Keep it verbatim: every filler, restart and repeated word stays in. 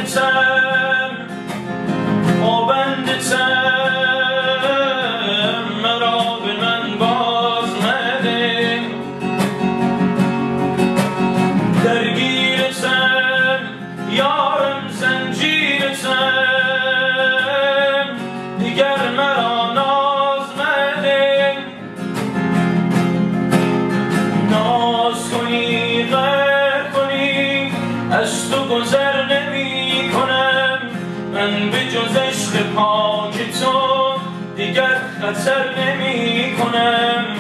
تم آبند تم مرا به من باز مده درگیر تم یارم زنجیر تم دیگر مرا ناز مده ناز کنی غیر کنی از تو گذر نمی کنم من به جز عشق پاک تو دیگر خطر نمی کنم